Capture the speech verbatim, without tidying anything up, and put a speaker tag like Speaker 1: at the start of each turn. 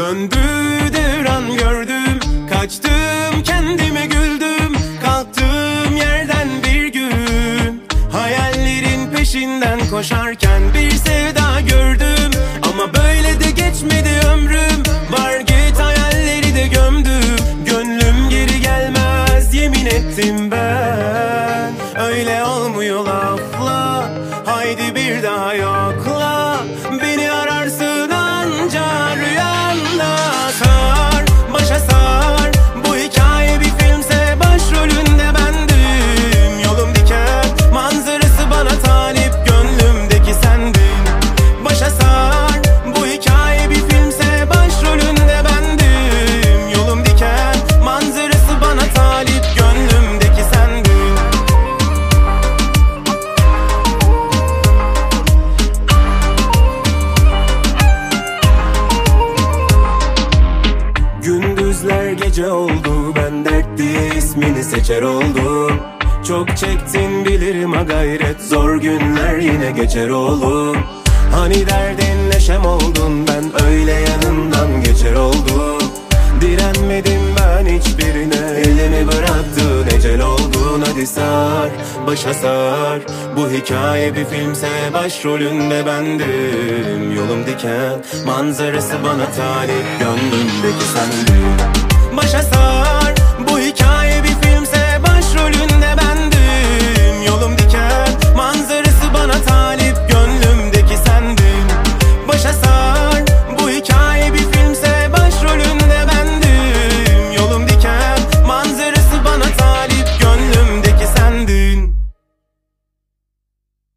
Speaker 1: Döndü devran gördüm, kaçtım kendime güldüm. Kalktığım yerden bir gün hayallerin peşinden koşarken bir sevda gördüm. Ama böyle de geçmedi ömrüm, var git hayalleri de gömdüm. Gönlüm geri gelmez yemin ettim ben. Öyle olmuyor lafla, haydi bir daha yokla. Beni ararsın anca rüyanda. Sar, başa sar, bu hikaye bir filmse başrolünde bendim. Yolum diken, manzarası bana talip, gönlümdeki sendin. Başa sar, bu hikaye bir filmse başrolünde bendim. Yolum diken, manzarası bana talip, gönlümdeki sendin. Gündüzler gece oldu, ben dert diye ismini seçer oldum. Çok çektin bilirim ha gayret, zor günler yine geçer oğlum. Hani derdin neşem oldun, ben öyle yanından geçer oldum. Direnmedim ben hiçbirine, elimi bıraktın ecel oldun. Hadi sar, başa sar, bu hikaye bir filmse başrolünde bendim. Yolum diken, manzarası bana talip, gönlümdeki sendin. Başa sar.